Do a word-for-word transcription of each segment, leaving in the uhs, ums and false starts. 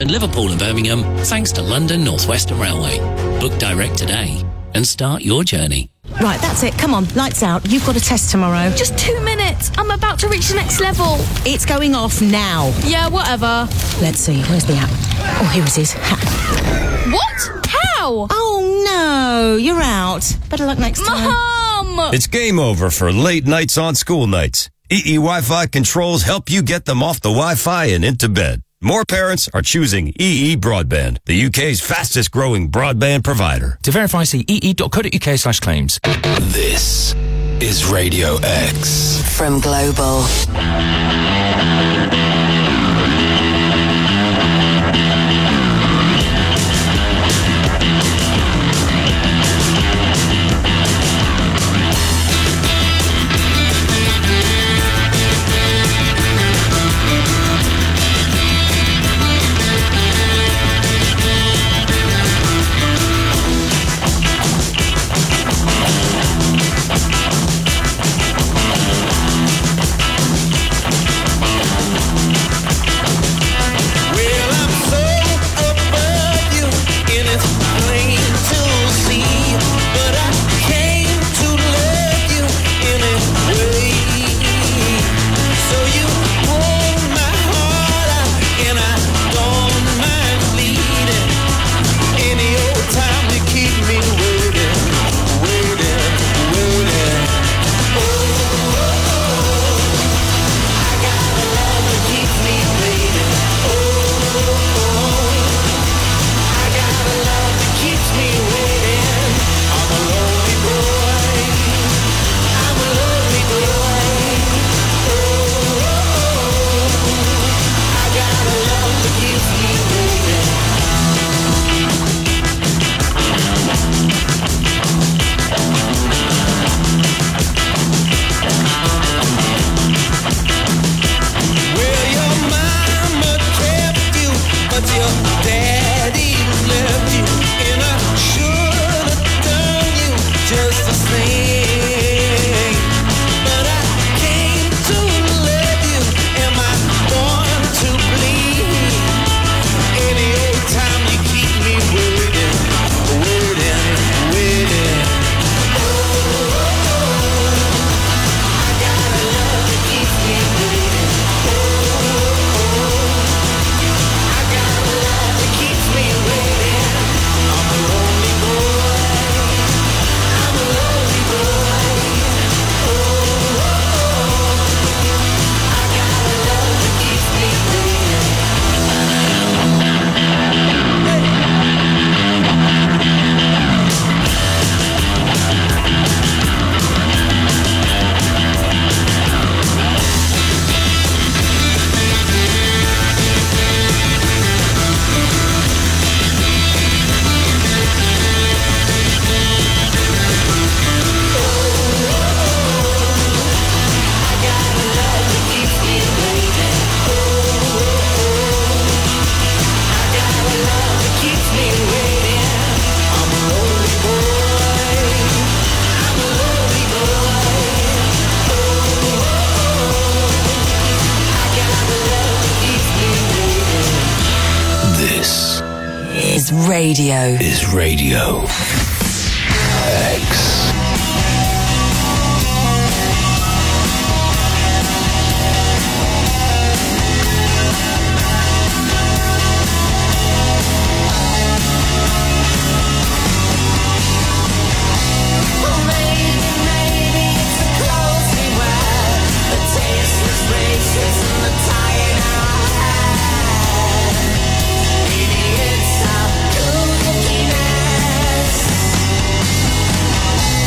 Liverpool and Birmingham thanks to London North Western Railway. Book direct today and start your journey. Right, that's it. Come on, lights out. You've got a test tomorrow. Just two minutes. I'm about to reach the next level. It's going off now. Yeah, whatever. Let's see. Where's the app? Oh, here it is. Ha. What? How? Oh, no. You're out. Better luck next time. Mom! It's game over for late nights on school nights. E E Wi-Fi controls help you get them off the Wi-Fi and into bed. More parents are choosing E E Broadband, the U K's fastest growing broadband provider. To verify, see ee.co.uk slash claims. This is Radio X. From Global. Radio. Is Radio X. Maybe it's a cool looking ass.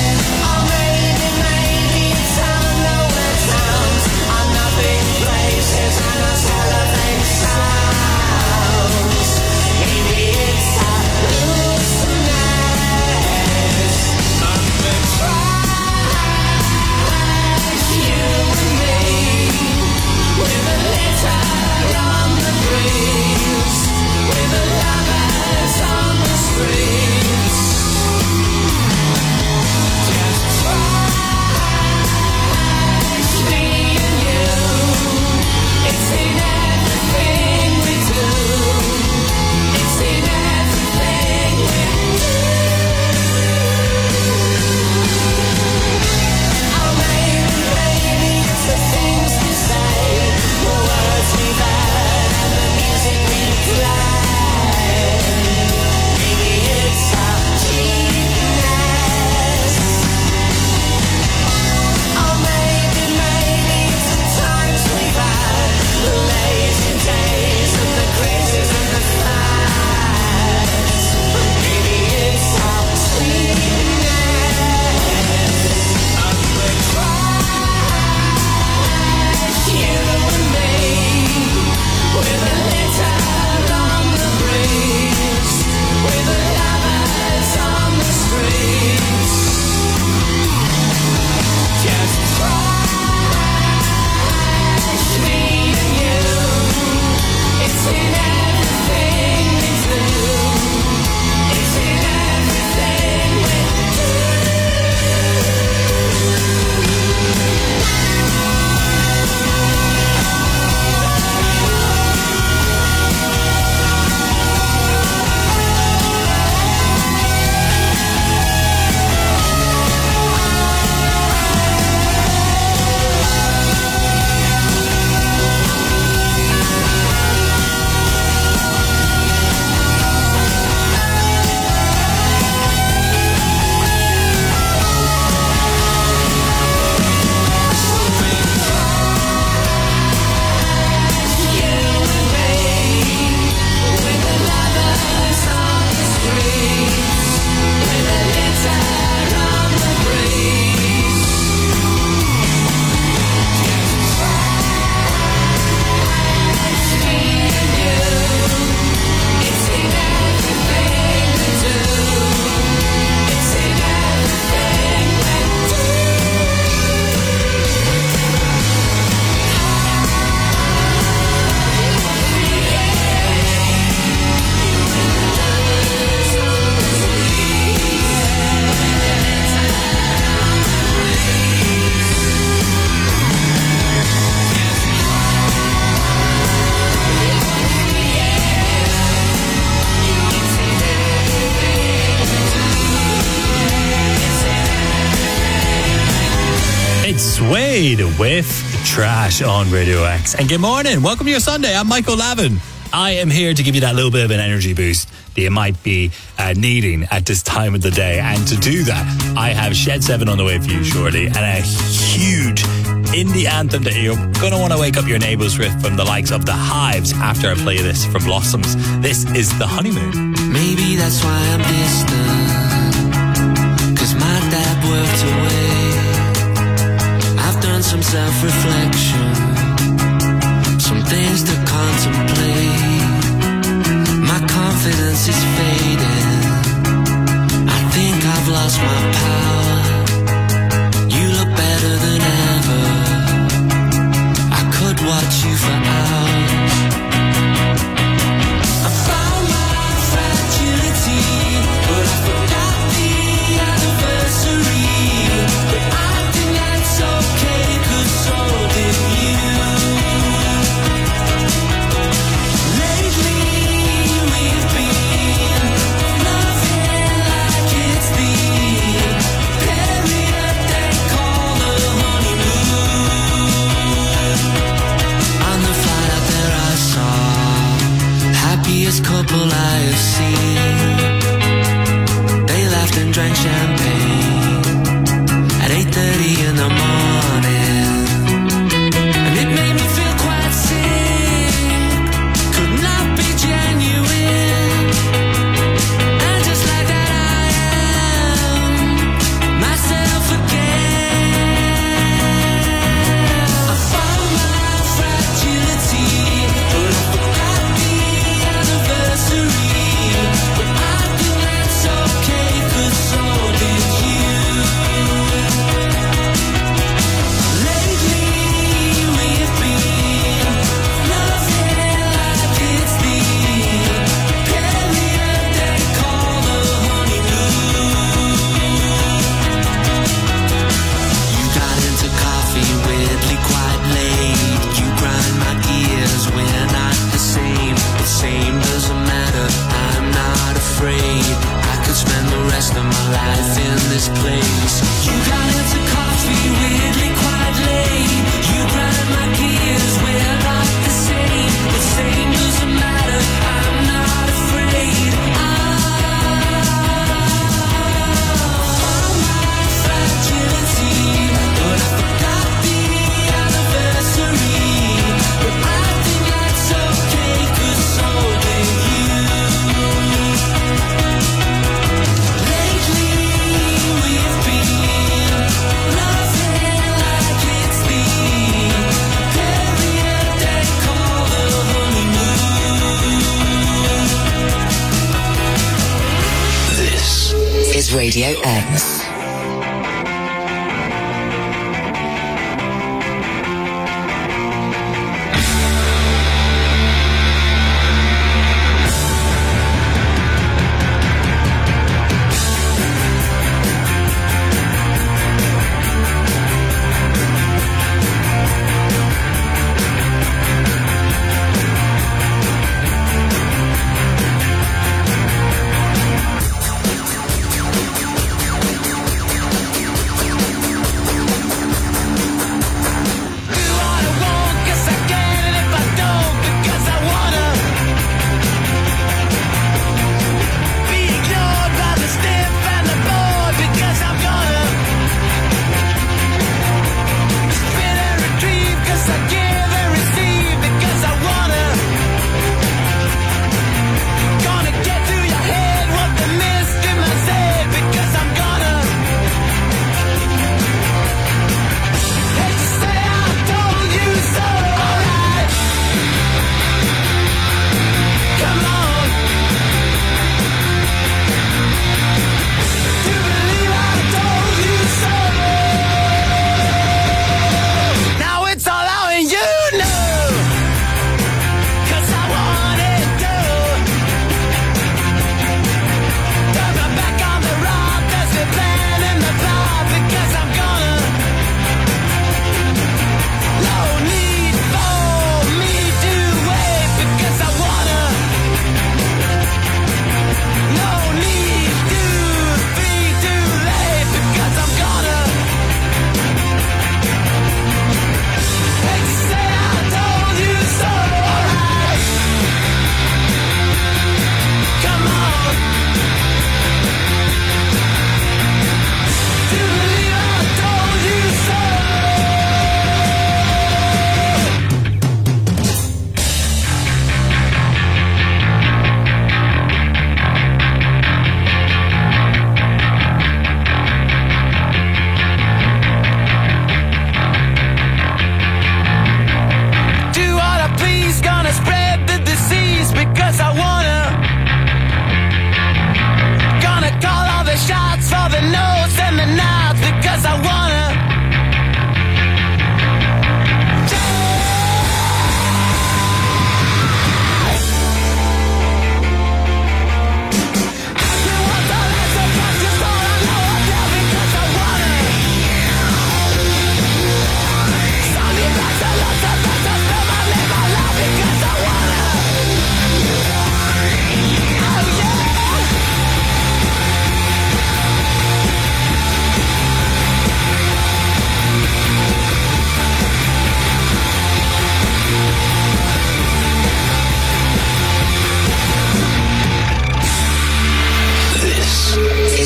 Suede with Trash on Radio X. And good morning. Welcome to your Sunday. I'm Michael Lavin. I am here to give you that little bit of an energy boost that you might be uh, needing at this time of the day. And to do that, I have Shed seven on the way for you shortly, and a huge indie anthem that you're going to want to wake up your neighbours with from the likes of The Hives after I play this from Blossoms. This is The Honeymoon. Maybe that's why I'm distant, 'cause my dad worked away. I've done some self-reflection, some things to contemplate. My confidence is fading, I think I've lost my power. You look better than ever, I could watch you for hours. I found my fragility, but I forgot the anniversary. But I think that's okay, 'cause so did you. Couple I have seen, they laughed and drank champagne at eight thirty in the morning, and it made me feel quite sick, could not be genuine, and just like that I am myself again. I found my fragility, but I forgot the anniversary. But I think that's okay, 'cause so did you. Lately we've been loving like it's the period they call the honeymoon. You got into coffee weirdly quite late. You grind my gears, we're not the same. The same doesn't matter, I'm not afraid. I could spend the rest of my life in this place. You got into coffee weirdly quite late. You grind my gears, we're not the same. The same doesn't matter, I'm not afraid. I found my fragility, but I forgot the anniversary. But I think that's okay, 'cause so did you. Lately we've been loving like it's the period they call the honeymoon. This Is Radio X.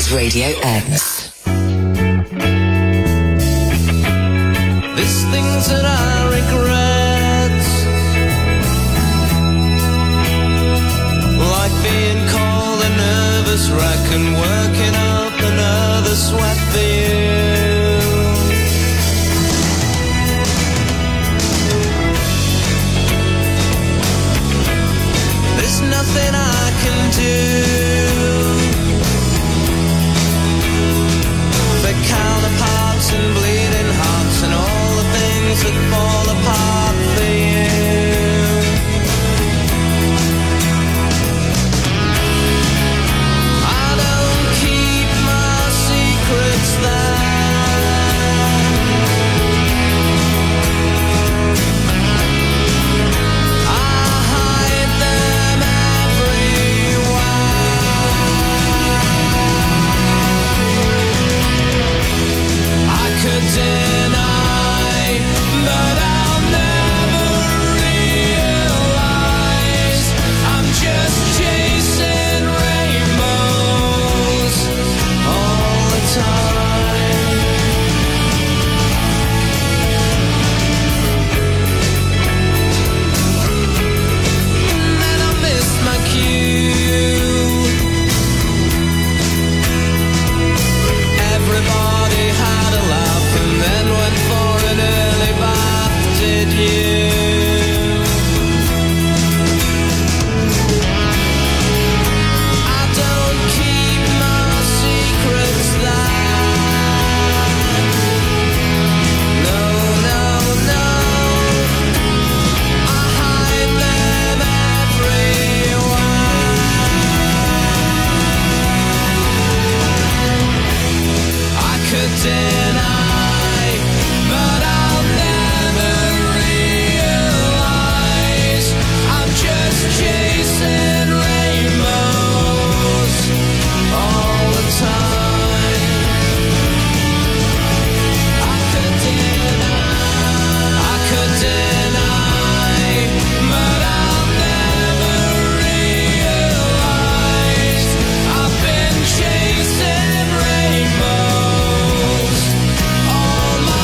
is Radio X. There's things that I regret, like being called a nervous wreck and working up another sweat for you. There's nothing I can do for counterparts and bleeding hearts and all the things that fall apart for you. I don't keep my secrets there. I hide them everywhere. I could deny, but I'll never realize I'm just chasing rainbows all the time. And then I missed my cue. Everybody had a laugh and then went for an early bath, did you? I don't keep my secrets there. No, no, no. I hide them everywhere. I could deny, but I'll never realize I'm just chasing rainbows all the time. I could deny, I could deny, but I'll never realize I've been chasing rainbows all my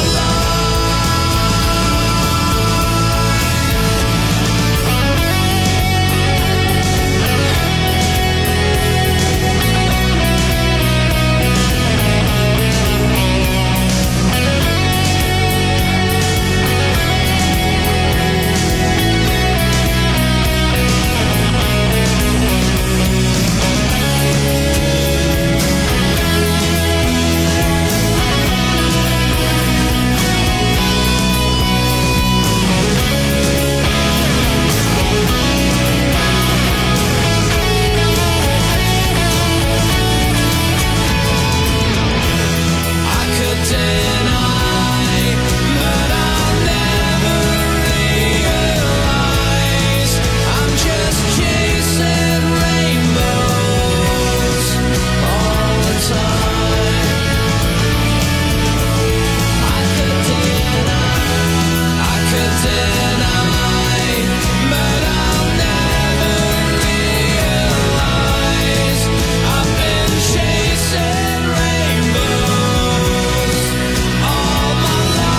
I could deny, but I'll never realize I'm just chasing rainbows all the time. I could deny, I could deny, but I'll never realize I've been chasing rainbows all my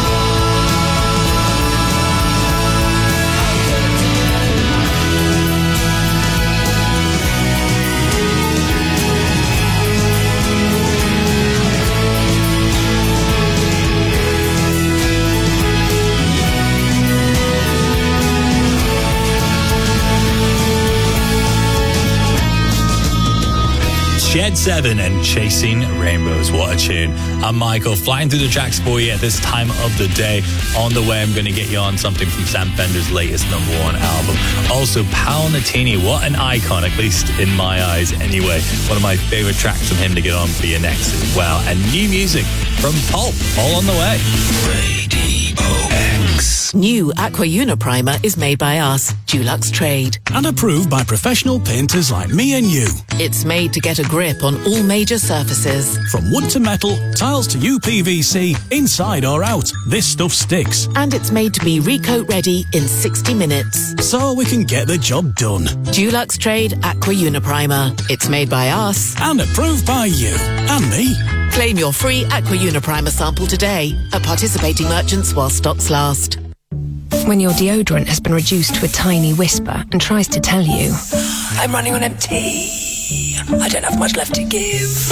Shed seven and Chasing Rainbows. What a tune. I'm Michael, flying through the tracks for you at this time of the day. On the way, I'm going to get you on something from Sam Fender's latest number one album. Also, Paolo Nutini, what an icon, at least in my eyes anyway. One of my favourite tracks from him to get on for you next as well. And new music from Pulp, all on the way. Radio X. New Aqua Uniprimer is made by us, Dulux Trade. And approved by professional painters like me and you. It's made to get a grip on all major surfaces. From wood to metal, tiles to U P V C, inside or out, this stuff sticks. And it's made to be recoat ready in sixty minutes. So we can get the job done. Dulux Trade Aqua Uniprimer. It's made by us. And approved by you. And me. Claim your free Aqua Uniprimer sample today at participating merchants while stocks last. When your deodorant has been reduced to a tiny whisper and tries to tell you, I'm running on empty, I don't have much left to give.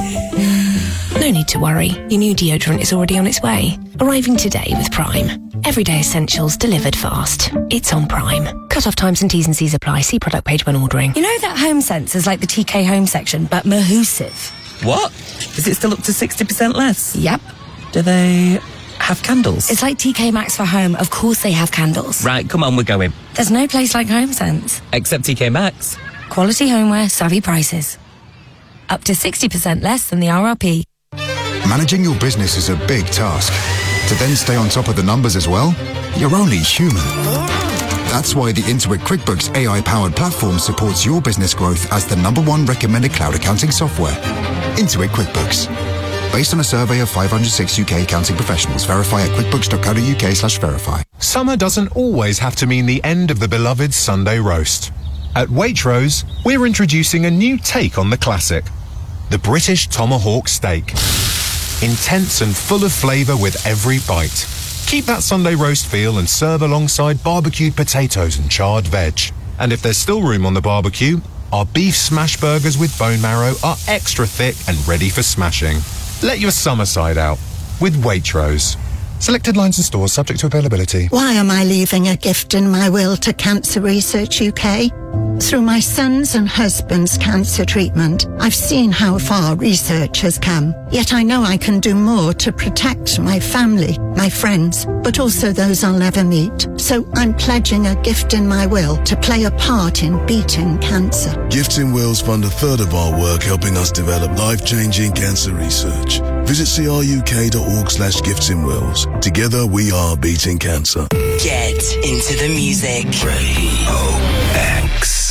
No need to worry, your new deodorant is already on its way. Arriving today with Prime. Everyday essentials delivered fast. It's on Prime. Cut-off times and T's and C's apply. See product page when ordering. You know that home sense is like the T K Home section, but Mahusive. What? Is it still up to sixty percent less? Yep. Do they have candles? It's like T K Maxx for home. Of course they have candles. Right, come on, we're going. There's no place like Home Sense. Except T K Maxx. Quality homeware, savvy prices. Up to sixty percent less than the R R P. Managing your business is a big task. To then stay on top of the numbers as well, you're only human. That's why the Intuit QuickBooks A I-powered platform supports your business growth as the number one recommended cloud accounting software. Intuit QuickBooks. Based on a survey of five hundred six U K accounting professionals, verify at quickbooks.co.uk slash verify. Summer doesn't always have to mean the end of the beloved Sunday roast. At Waitrose, we're introducing a new take on the classic, the British Tomahawk Steak. Intense and full of flavour with every bite. Keep that Sunday roast feel and serve alongside barbecued potatoes and charred veg. And if there's still room on the barbecue, our beef smash burgers with bone marrow are extra thick and ready for smashing. Let your summer side out with Waitrose. Selected lines and stores subject to availability. Why am I leaving a gift in my will to Cancer Research U K? Through my son's and husband's cancer treatment, I've seen how far research has come. Yet I know I can do more to protect my family, my friends, but also those I'll never meet. So I'm pledging a gift in my will to play a part in beating cancer. Gifts in Wills fund a third of our work helping us develop life-changing cancer research. Visit cruk.org slash gifts in wills. Together we are beating cancer. Get into the music. Radio X.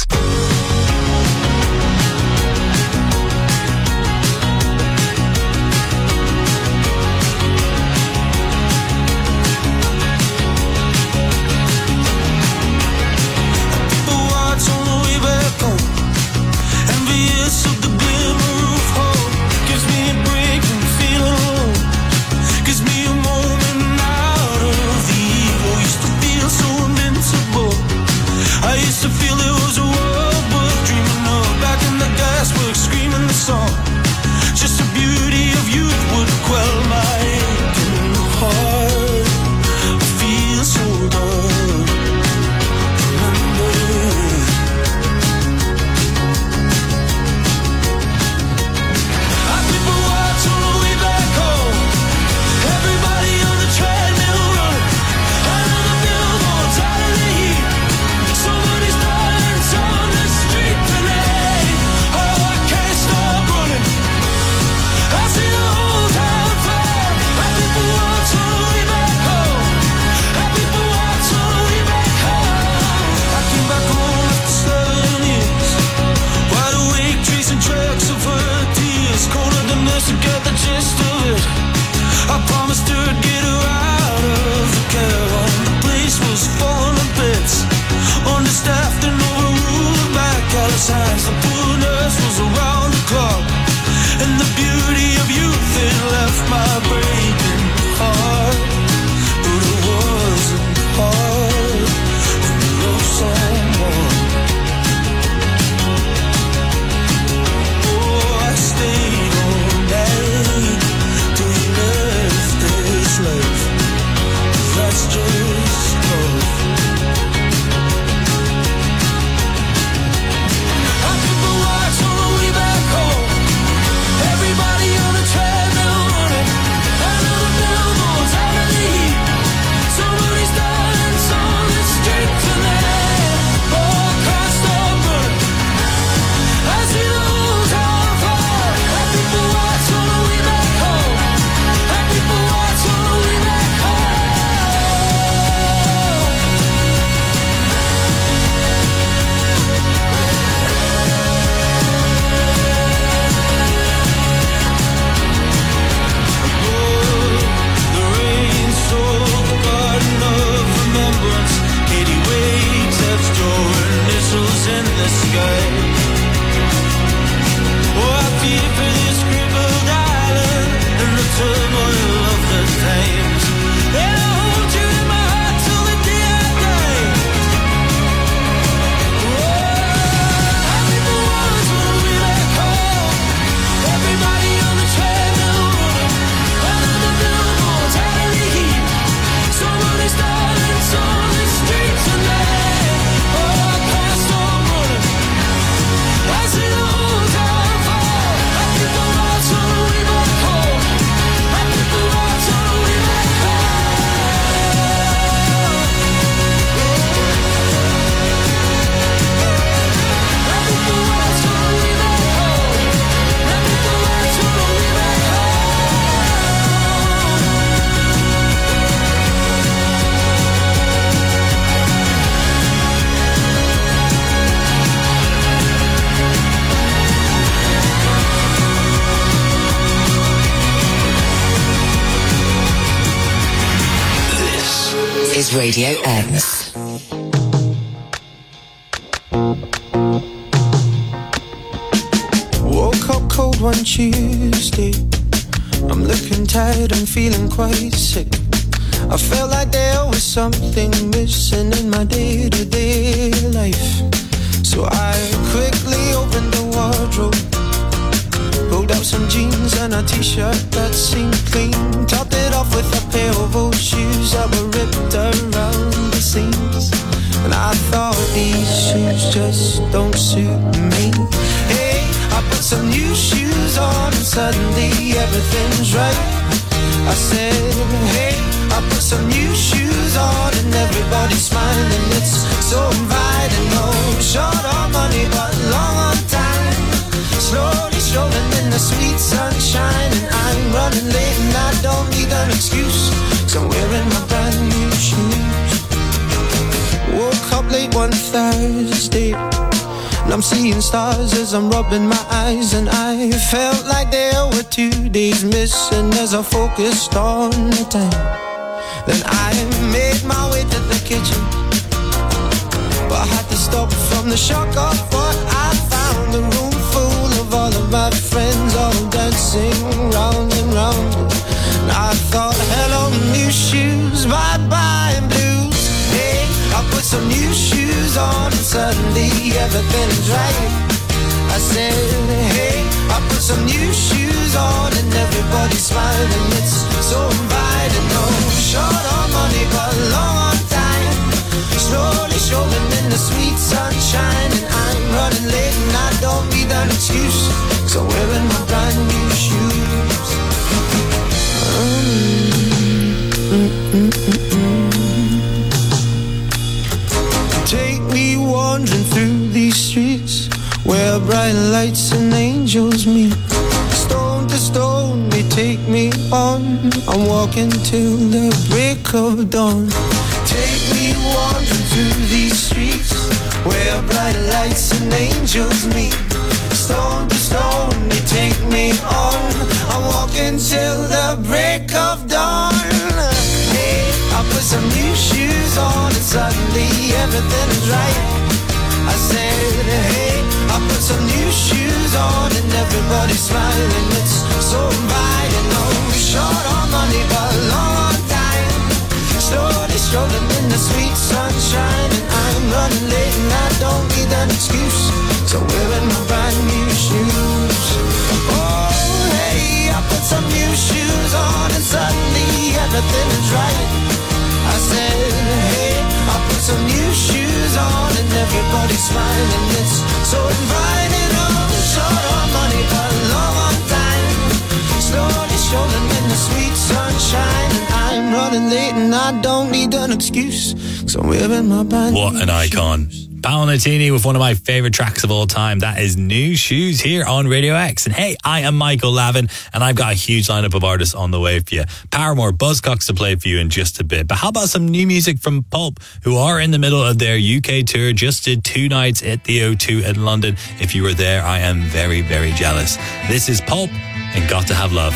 Somebody's dying on the street today. Oh, I can't stop running. is Radio X. Woke up cold one Tuesday. I'm looking tired and feeling quite sick. I felt like there was something missing in my day-to-day life. So I quickly opened the wardrobe, pulled out some jeans and a t-shirt that seemed clean, topped it off with a pair of old shoes that were ripped around the seams. And I thought, these shoes just don't suit me. Hey, I put some new shoes on and suddenly everything's right. I said, hey, I put some new shoes on and everybody's smiling. It's so inviting. No short on money but long on time. Slowly strolling in the sweet sunshine, and I'm running late and I don't need an excuse, 'cause I'm wearing my brand new shoes. Woke up late one Thursday and I'm seeing stars as I'm rubbing my eyes, and I felt like there were two days missing as I focused on the time. Then I made my way to the kitchen, but I had to stop from the shock of what I found. A room full of all of my friends, all dancing round and round. And I thought, hello new shoes, bye bye blues. Hey, I put some new shoes on and suddenly everything's right. I said, hey, I put some new shoes on and everybody's smiling. It's so inviting. No short on money but long on time. Slowly strolling in the sweet sunshine, and I'm running late and I don't need an excuse, 'cause I'm wearing my brand new shoes. Mm-mm-mm-mm. Take me wandering through these streets where bright lights and angels meet. Stone to stone they take me on. I'm walking till the break of dawn. Take me wandering through these streets where bright lights and angels meet. Stone to stone they take me on. I'm walking till the break of dawn. Hey, I put some new shoes on and suddenly everything is right. I said, hey, I put some new shoes on and everybody's smiling. It's so inviting. No short on money but long on time. Slowly strolling in the sweet sunshine, and I'm running late and I don't need an excuse, so I'm wearing my brand new shoes. Oh, hey, I put some new shoes on and suddenly everything is right. I said, hey, I put some new shoes on and everybody's smiling. It's so inviting. Oh, short on money but long on time. Slowly strolling in the sweet sunshine, and I'm running late and I don't need an excuse, 'cause I'm wearing my brand new What an icon. Paolo Nutini with one of my favourite tracks of all time. That is New Shoes here on Radio X. And hey, I am Michael Lavin, and I've got a huge lineup of artists on the way for you. Paramore, Buzzcocks to play for you in just a bit. But how about some new music from Pulp, who are in the middle of their U K tour, just did two nights at the O two in London. If you were there, I am very, very jealous. This is Pulp and Got to Have Love.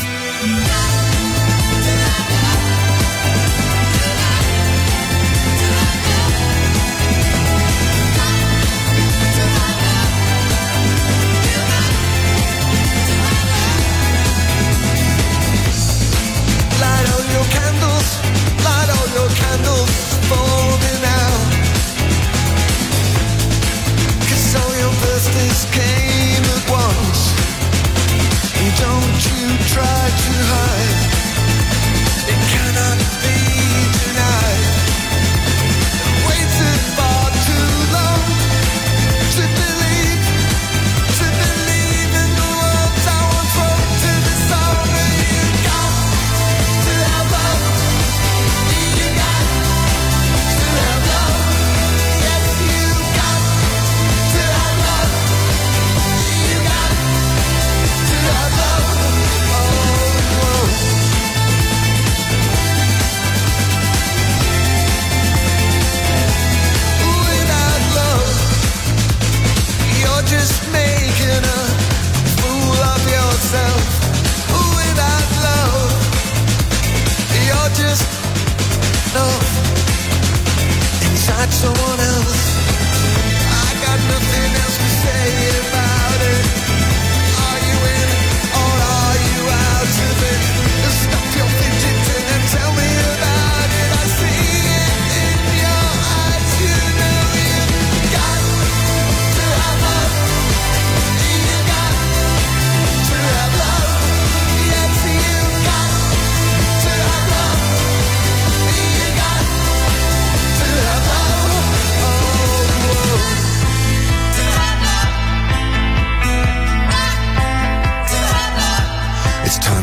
Try to hide. It cannot be denied. Waited far too long to believe, to believe in the words I once wrote to the song. And you got to have love. You got to have love. Yes, you got to have love.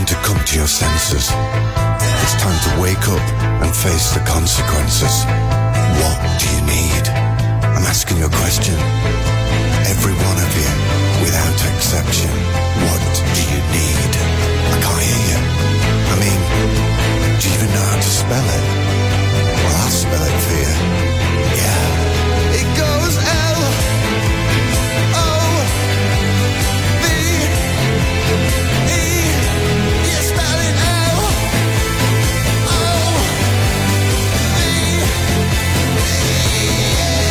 to come to your senses. It's time to wake up and face the consequences. What do you need? I'm asking you a question. Every one of you, without exception. What do you need? I can't hear you. I mean, do you even know how to spell it? Well, I'll spell it for you. Yeah. It goes L O V E. You spell it L O V E.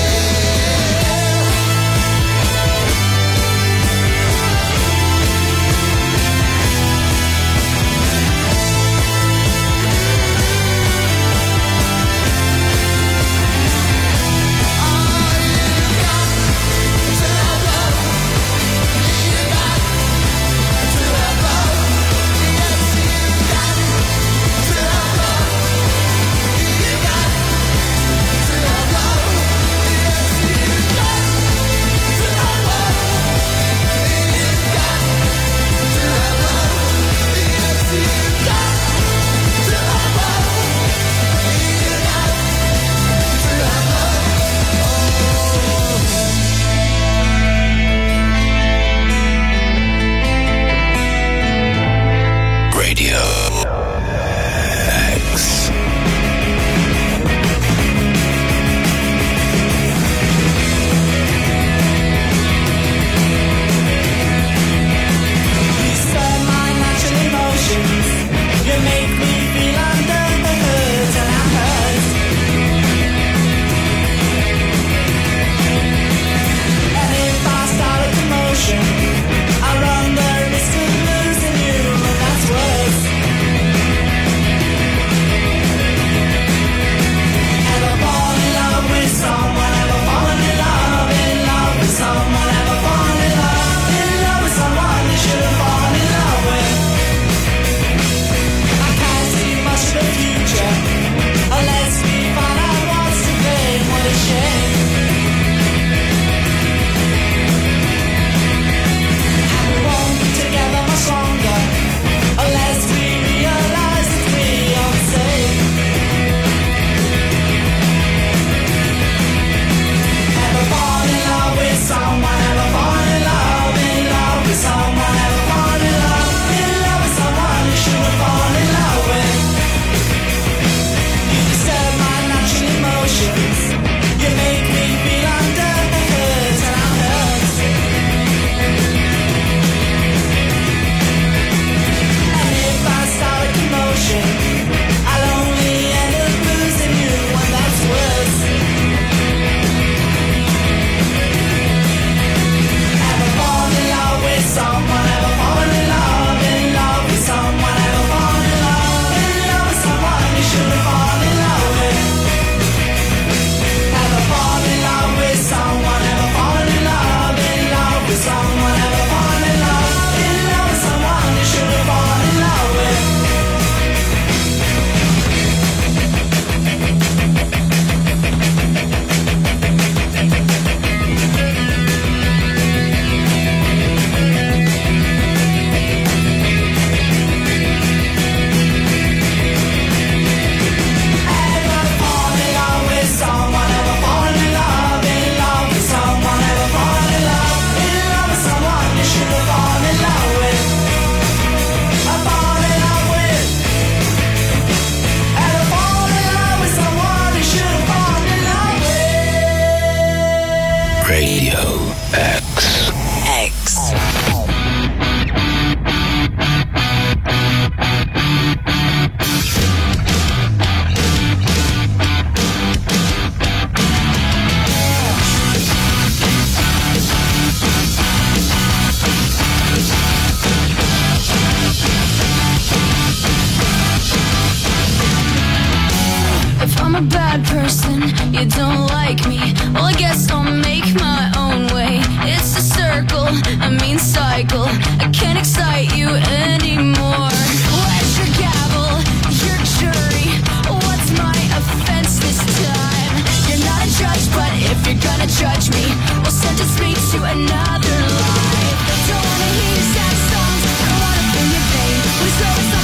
a bad person, you don't like me. Well, I guess I'll make my own way. It's a circle, a mean cycle. I can't excite you anymore. Where's your gavel, your jury? What's my offense this time? You're not a judge, but if you're gonna judge me, well, sentence me to another life. Don't wanna hear sad songs, I don't wanna feel your pain. Please always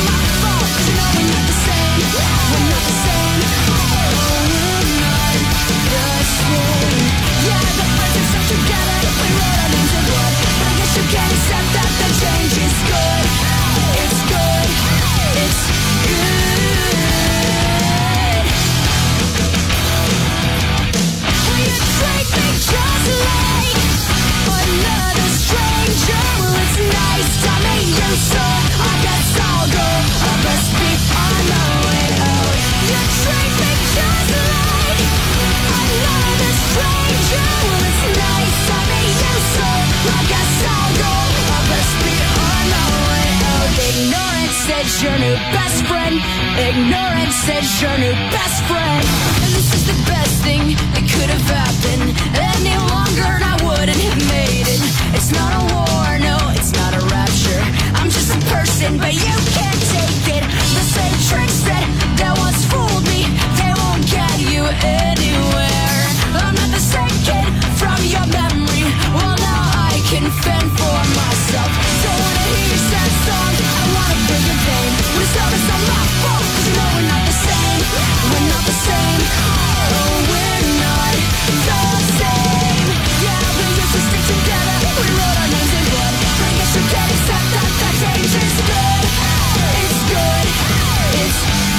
so I guess I'll go. I best be on my way out. You treat me just like another stranger. Well, it's nice I meet you, so I guess I'll go. I best be on my way out. Ignorance said your new best friend. Ignorance said your new best friend. And this is the best thing that could have happened. Any longer and I wouldn't have made it. It's not a war, no, it's not a rapture. I'm just a person, but you can't take it. The same tricks that, that once fooled me, they won't get you anywhere. I'm not the same kid from your memory. Well, now I can fend for myself. Don't wanna hear your sad song, I wanna bring your pain. When it's all it's not my fault, 'cause you know we're not the same. We're not the same. Oh, we're not the same. Yeah, we used to stick together. We wrote our names in blood. But I guess you can't accept that that change is good. It's good. It's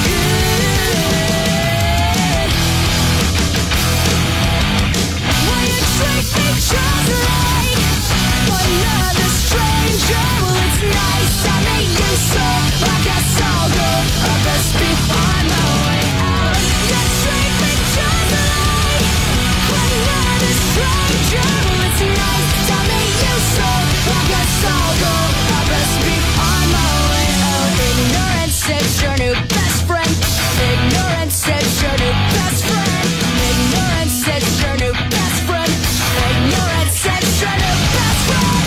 good. When you treat me just like another stranger. Well, it's nice I meet you, so I guess I'll go. I best be on my way out. You treat me just like another stranger. Well, it's nice I meet you, so I guess I'll go. I best be on my way out. Ignorance says your new best friend. Ignorance says your new best friend. Ignorance says your new best friend. Ignorance says your new best friend.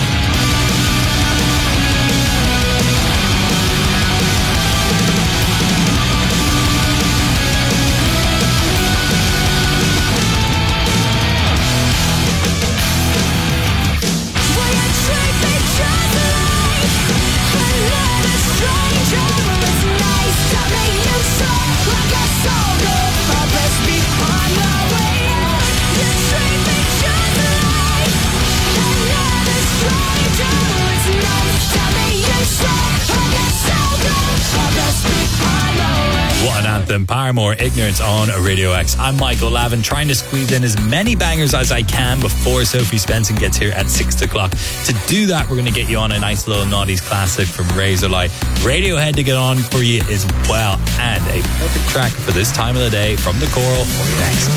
Will you treat me just like another stranger? Well, it's nice to meet you, so I guess I'll go. I best be on my way out. You treat me just like another stranger. Well, it's nice to meet you, so I guess I'll go. I best be on my way out. What an anthem. Paramore, Ignorance on Radio X. I'm Michael Lavin, trying to squeeze in as many bangers as I can before Sophie Spencer gets here at six o'clock. To do that, we're going to get you on a nice little noughties classic from Razorlight. Radiohead to get on for you as well. And a perfect track for this time of the day from the choral for you next.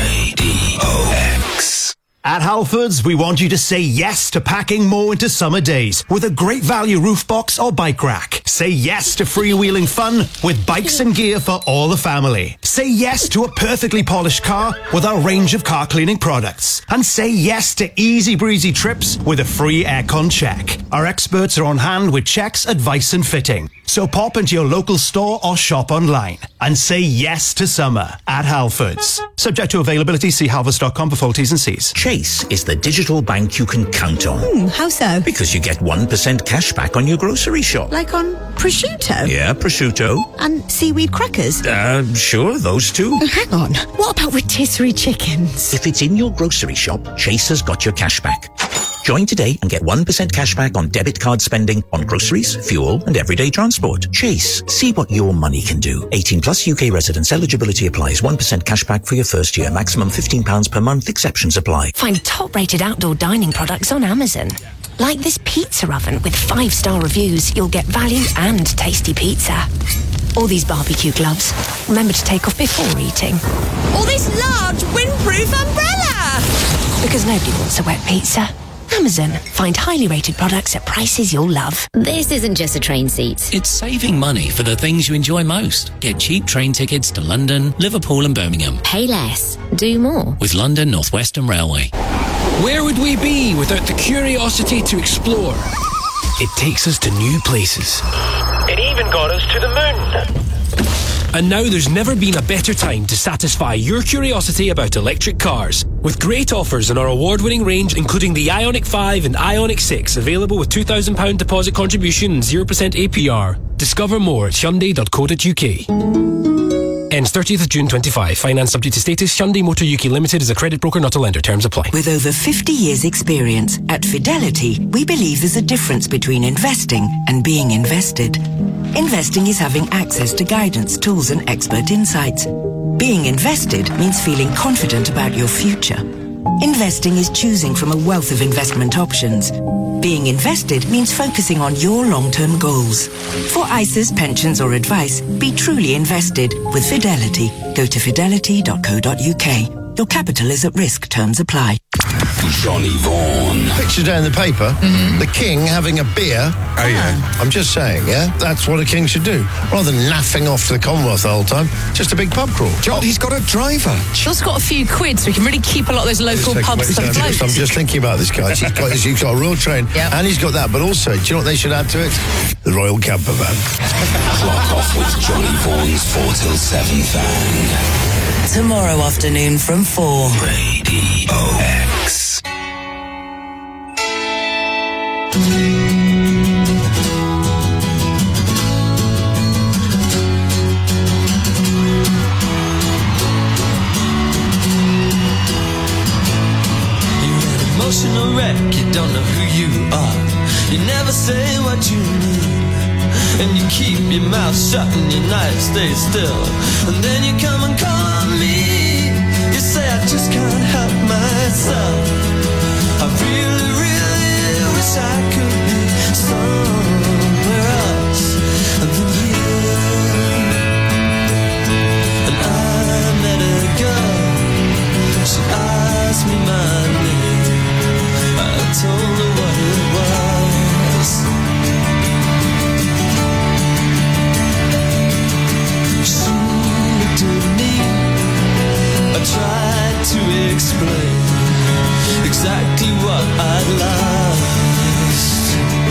Radio X. At Halfords, we want you to say yes to packing more into summer days with a great value roof box or bike rack. Say yes to freewheeling fun with bikes and gear for all the family. Say yes to a perfectly polished car with our range of car cleaning products. And say yes to easy breezy trips with a free aircon check. Our experts are on hand with checks, advice and fitting. So pop into your local store or shop online and say yes to summer at Halfords. Subject to availability, see halfords dot com for full T's and C's. Chase is the digital bank you can count on. Hmm, how so? Because you get one percent cash back on your grocery shop. Like on prosciutto? Yeah, prosciutto. And seaweed crackers? Uh, sure, those two. Oh, hang on. What about rotisserie chickens? If it's in your grocery shop, Chase has got your cash back. Join today and get one percent cash back on debit card spending on groceries, fuel and everyday transport. Chase. See what your money can do. eighteen plus U K residents. Eligibility applies. one percent cash back for your first year. Maximum fifteen pounds per month. Exceptions apply. Find top-rated outdoor dining products on Amazon. Like this pizza oven with five-star reviews, you'll get value and tasty pizza. Or these barbecue gloves. Remember to take off before eating. Or this large windproof umbrella! Because nobody wants a wet pizza. Amazon. Find highly rated products at prices you'll love. This isn't just a train seat. It's saving money for the things you enjoy most. Get cheap train tickets to London, Liverpool and Birmingham. Pay less. Do more. With London North Western Railway. Where would we be without the curiosity to explore? It takes us to new places. It even got us to the moon. And now there's never been a better time to satisfy your curiosity about electric cars. With great offers on our award-winning range, including the Ioniq five and Ioniq six, available with two thousand pounds deposit contribution and zero percent A P R. Discover more at Hyundai dot co dot U K. Ends thirtieth of June twenty-five. Finance subject to status. Hyundai Motor U K Limited is a credit broker, not a lender. Terms apply. With over fifty years experience, at Fidelity, we believe there's a difference between investing and being invested. Investing is having access to guidance, tools and expert insights. Being invested means feeling confident about your future. Investing is choosing from a wealth of investment options. Being invested means focusing on your long-term goals. For I S As, pensions or advice, be truly invested with Fidelity. Go to fidelity dot co dot uk. Your capital is at risk. Terms apply. Johnny Vaughan. Picture day in the paper, mm-hmm. the king having a beer. Oh, yeah. I'm just saying, yeah? That's what a king should do. Rather than naffing off to the Commonwealth the whole time, just a big pub crawl. John, he's got a driver. He's got a few quid, so we can really keep a lot of those local Just pubs take- afloat. I'm just thinking about this guy. He's got, he's got a real train, Yep. and he's got that. But also, do you know what they should add to it? The Royal Camper Van. Clock off with Johnny Vaughan's four till seven thang. Tomorrow afternoon from four. Radio X. Emotional wreck, you don't know who you are. You never say what you mean, and you keep your mouth shut and your night stays still. And then you come and call on me. You say I just can't help myself. I really, really wish I could be somewhere else than here. And I met a girl. She asked me my name. I told her what it was. She looked at me. I tried to explain exactly what I'd lost.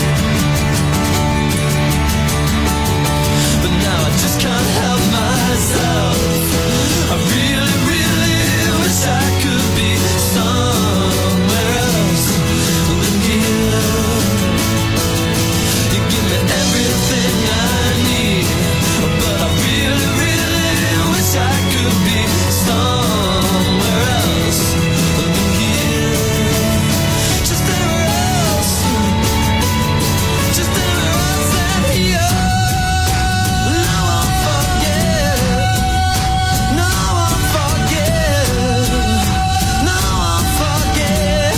But now I just can't help myself. I really, really wish I could be somewhere else than here. You give me everything I need, but I really, really wish I could be somewhere else than here. Just anywhere else, just anywhere else than here. No, I won't forget. No, I won't forget. No, I won't forget.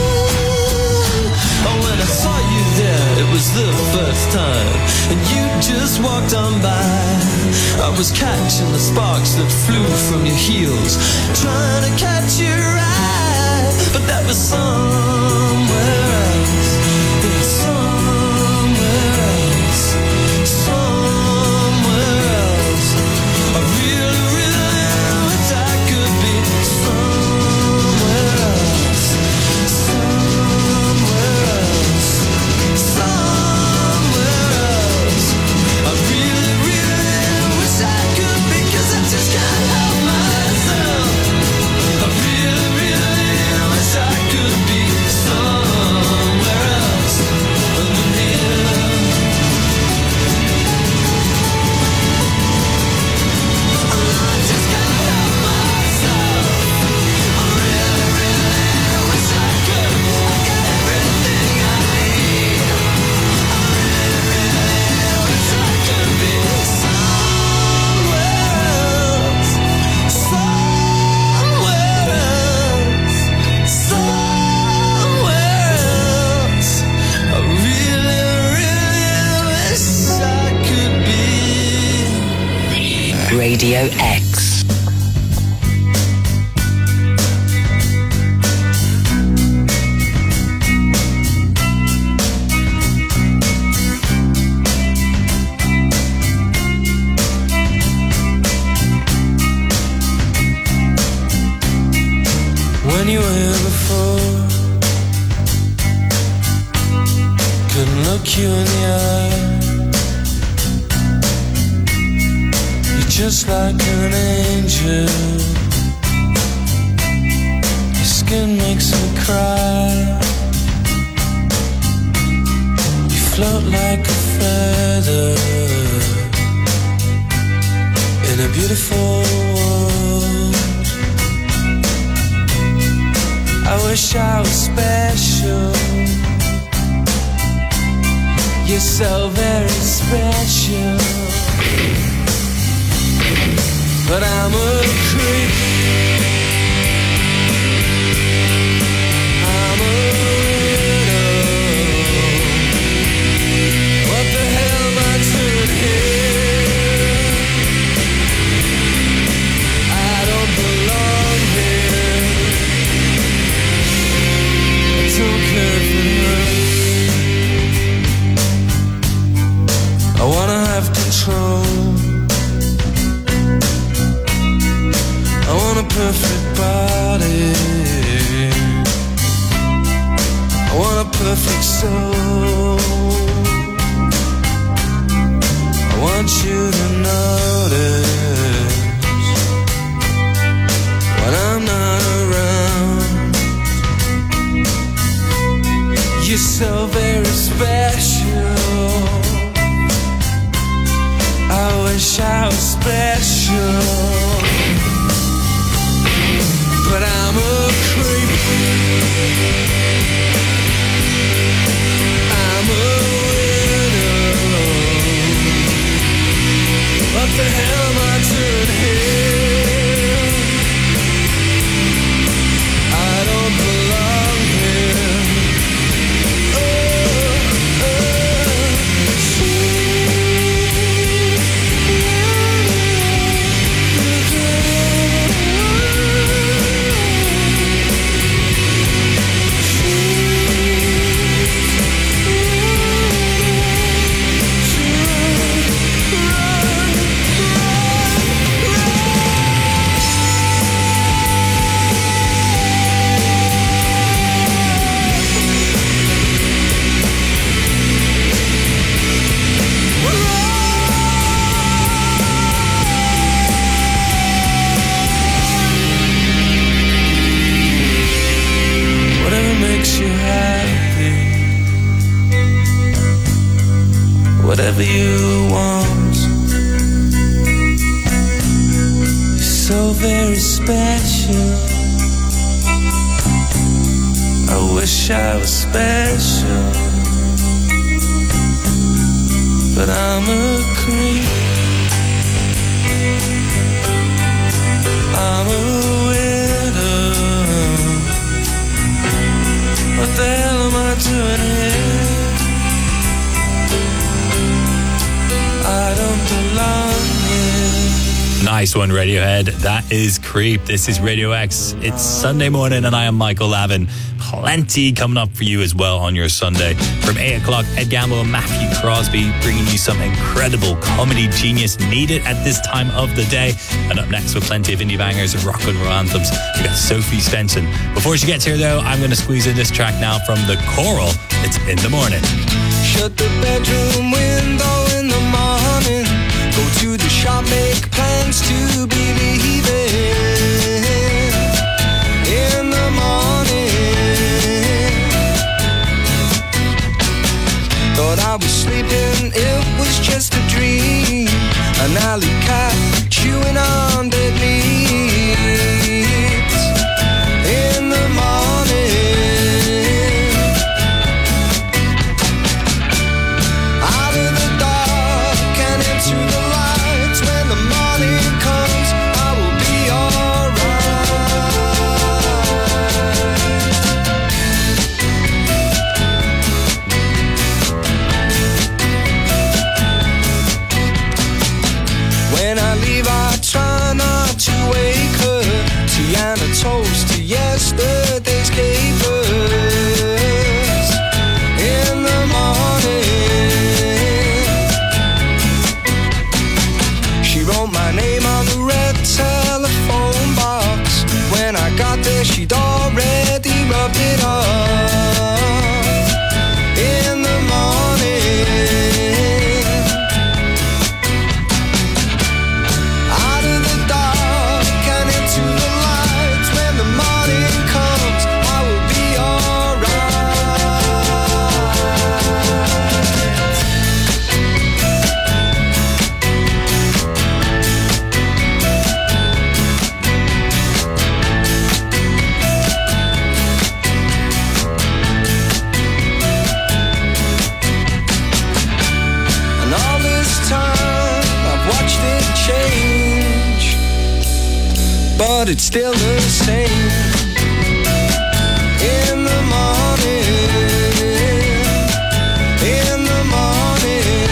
Oh, when I saw you there, it was the first time, and you just walked on by. I was catching the sparks that flew from your heels, trying to catch your eye, but that was somewhere else. It was somewhere else. Somewhere else. I really, really wish I could be somewhere else. Somewhere else. Somewhere else. I really, really wish I could be, 'cause I just can't help myself. I really, really wish I could be somewhere else than here. I just can't help myself. I really, really wish I could. I got everything I need. I really, really wish I could be somewhere else. Somewhere else. Somewhere else. I really, really wish I could be. Radio X. When you were here before, couldn't look you in the eye. You're just like an angel. Your skin makes me cry. You float like a feather in a beautiful world. I wish I was special. You're so very special. But I'm a creep. I'm a widow. I wish I was special, but I'm a creep. I'm a widow. What the hell am I doing here? I don't belong here. Oh, oh, she. Makes you happy, whatever you want. You're so very special. I wish I was special, but I'm a creep. I'm a widow. What the hell am I doing here? I don't belong here. Nice one, Radiohead. That is Creep. This is Radio X. It's Sunday morning and I am Michael Lavin. Plenty coming up for you as well on your Sunday. From eight o'clock, Ed Gamble and Matthew Crosby bringing you some incredible comedy genius needed at this time of the day. And up next with plenty of indie bangers and rock and roll anthems, we got Sophie Svensson. Before she gets here though, I'm going to squeeze in this track now from The Coral. It's In the Morning. Shut the bedroom window in the morning. Go to the shop, make plans to be leaving. In the morning, thought I was sleeping, it was just a dream. An alley cat chewing on dead leaves. In the morning, out of the dark and into the lights. When the morning comes, I will be alright. When I leave, I try not to wake her. Tea and a toast to yesterday's capers. In the morning, she wrote my name on the red telephone box. When I got there, she'd already rubbed it off. In the morning, out of the dark and into the lights. When the morning comes, I will be and all this time I've watched it change, but it's still the same. In the morning, in the morning,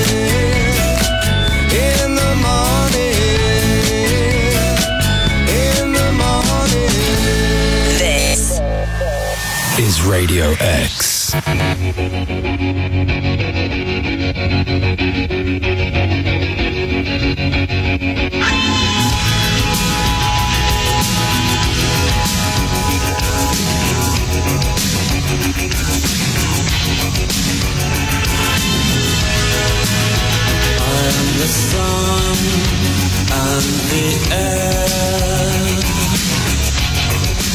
in the morning, in the morning. This Is Radio X. I'm the sun and the air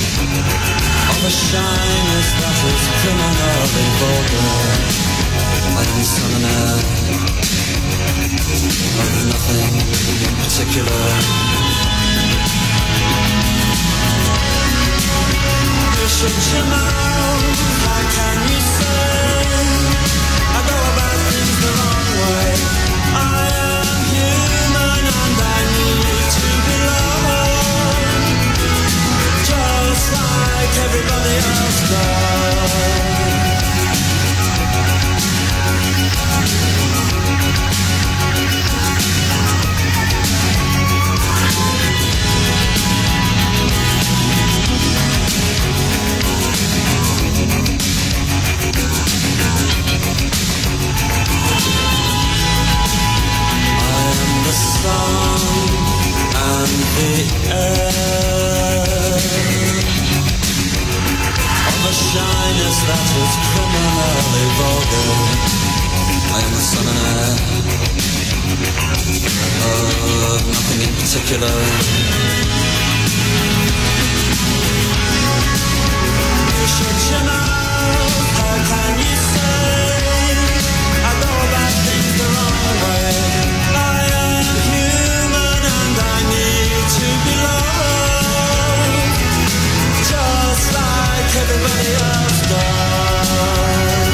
of a shyness that is criminally vulgar. sun and air of nothing in particular. You shut your mouth, how can you say I go about things the wrong way? I am human and I need to belong, just like everybody else does. The sun and the air of a shyness that is criminally vulgar. I am the sun and air of nothing in particular. You shut your mouth, how can you say I go about things the wrong way? To belong, just like everybody else does.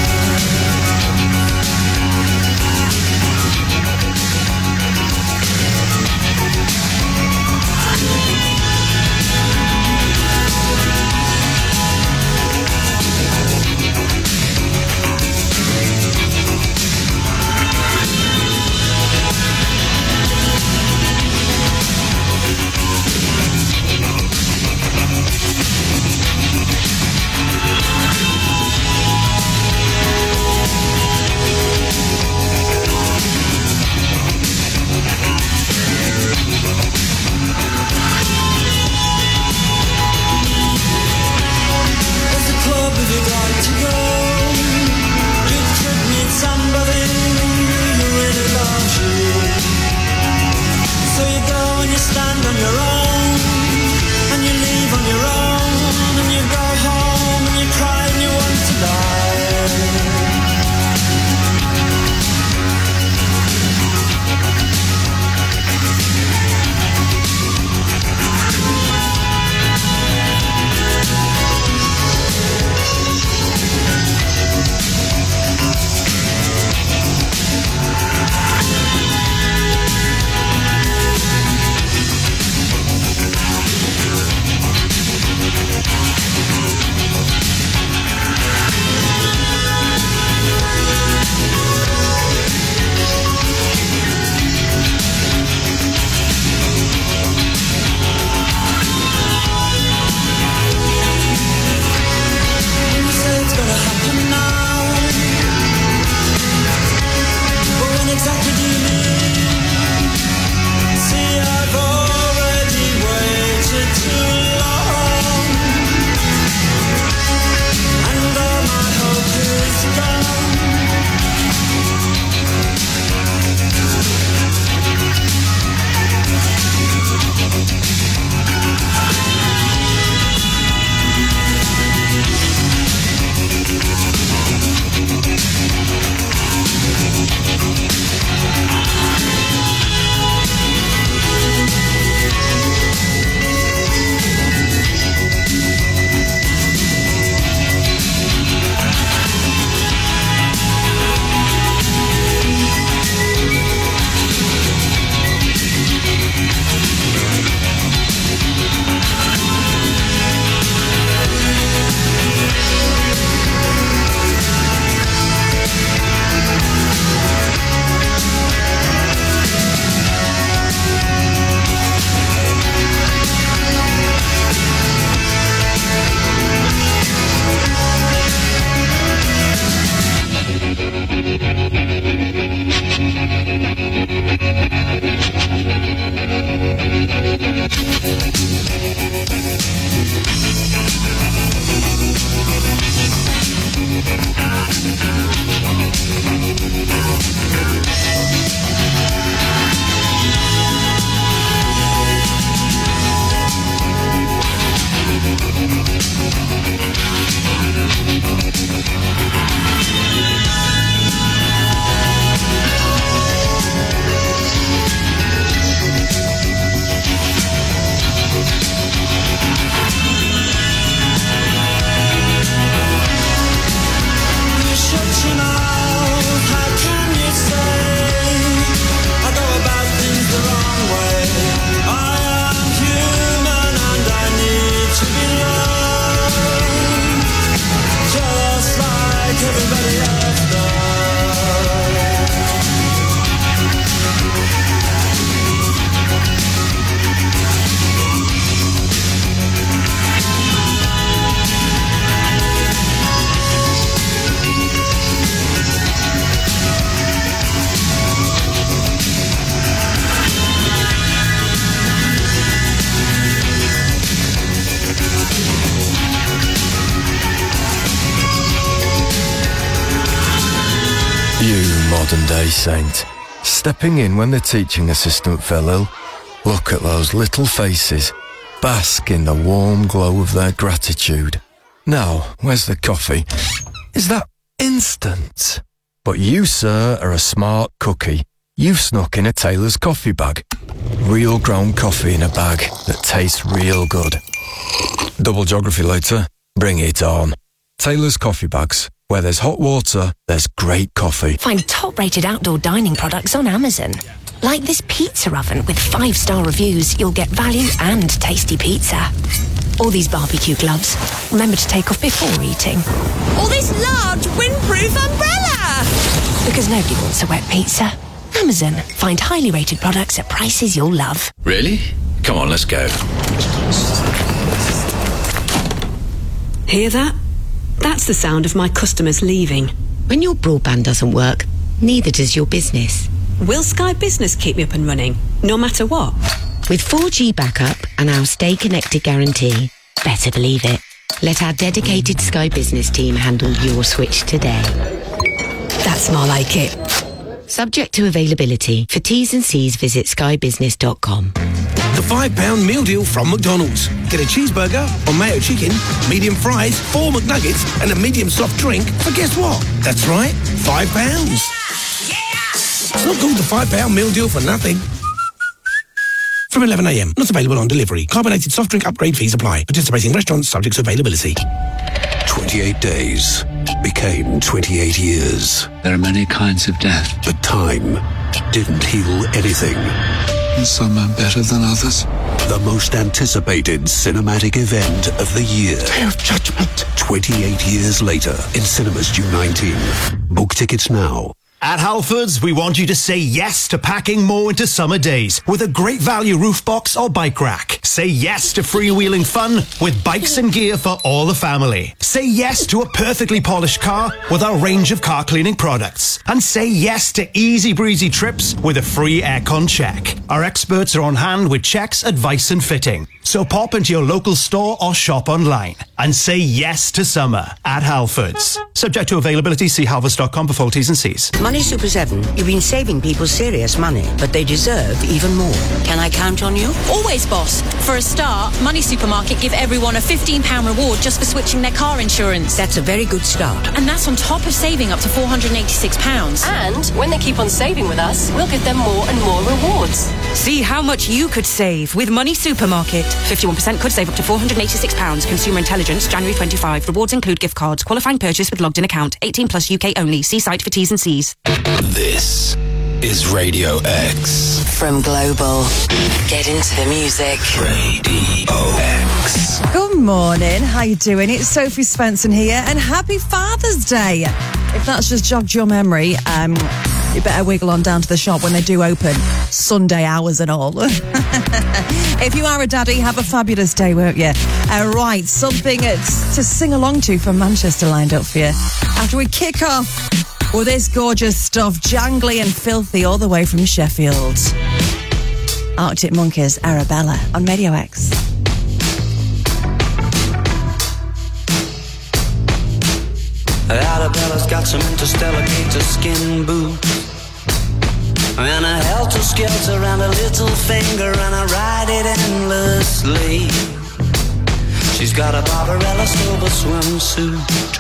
modern day saint, stepping in when the teaching assistant fell ill. Look at those little faces. Bask in the warm glow of their gratitude. Now, where's the coffee? Is that instant? But you, sir, are a smart cookie. You've snuck in a Taylor's coffee bag. Real ground coffee in a bag that tastes real good. Double geography later. Bring it on. Taylor's coffee bags. Where there's hot water, there's great coffee. Find top-rated outdoor dining products on Amazon. Like this pizza oven with five-star reviews, you'll get value and tasty pizza. All these barbecue gloves. Remember to take off before eating. Or this large windproof umbrella! Because nobody wants a wet pizza. Amazon. Find highly rated products at prices you'll love. Really? Come on, let's go. Hear that? That's the sound of my customers leaving. When your broadband doesn't work, neither does your business. Will Sky Business keep me up and running, no matter what? With four G backup and our Stay Connected guarantee, better believe it. Let our dedicated Sky Business team handle your switch today. That's more like it. Subject to availability. For T's and C's, visit sky business dot com. The five pound meal deal from McDonald's. Get a cheeseburger or mayo chicken, medium fries, four McNuggets, and a medium soft drink for guess what? That's right, five pounds. It's not called the five pound meal deal for nothing. From eleven a m, not available on delivery. Carbonated soft drink upgrade fees apply. Participating restaurants subject to availability. twenty-eight days became twenty-eight years. There are many kinds of death. But time didn't heal anything. Some are better than others. The most anticipated cinematic event of the year. Day of Judgment. twenty-eight years later in cinemas June nineteenth. Book tickets now. At Halfords, we want you to say yes to packing more into summer days with a great value roof box or bike rack. Say yes to freewheeling fun with bikes and gear for all the family. Say yes to a perfectly polished car with our range of car cleaning products. And say yes to easy breezy trips with a free aircon check. Our experts are on hand with checks, advice and fitting. So pop into your local store or shop online and say yes to summer at Halfords. Subject to availability, see halfords dot com for full T's and C's. Money Super seven, you've been saving people serious money, but they deserve even more. Can I count on you? Always, boss. For a start, Money Supermarket give everyone a fifteen pound reward just for switching their car insurance. That's a very good start. And that's on top of saving up to four hundred eighty-six pounds. And when they keep on saving with us, we'll give them more and more rewards. See how much you could save with Money Supermarket. fifty-one percent could save up to four hundred eighty-six pounds. Consumer Intelligence, January twenty-fifth. Rewards include gift cards. Qualifying purchase with logged in account. eighteen plus U K only. See site for T's and C's. This is Radio X. From Global, get into the music. Radio X. Good morning, how you doing? It's Sophie Svensson here, and happy Father's Day. If that's just jogged your memory, um, you better wiggle on down to the shop when they do open, Sunday hours and all. If you are a daddy, have a fabulous day, won't you? Uh, right, something to sing along to from Manchester lined up for you. After we kick off with this gorgeous stuff, jangly and filthy, all the way from Sheffield. Arctic Monkeys, Arabella on Radio X. Arabella's got some interstellar gator skin boots and a helter-skelter around a little finger, and I ride it endlessly. She's got a Barbarella silver swimsuit